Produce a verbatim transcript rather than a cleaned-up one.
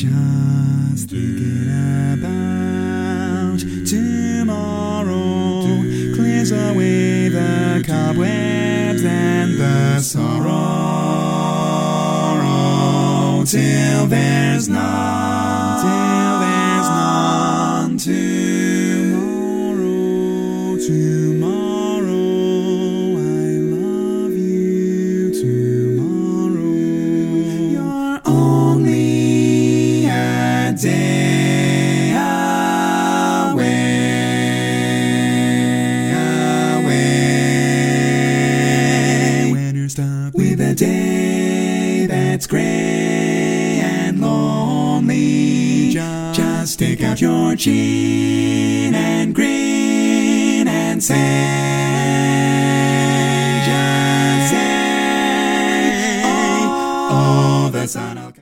Just thinking about tomorrow clears away the cobwebs and the sorrow till there's none, till there's none tomorrow, tomorrow. I love you tomorrow. You're only a day away, away. When you're stuck with a day that's gray and lonely, just, just stick out your chin and grin and say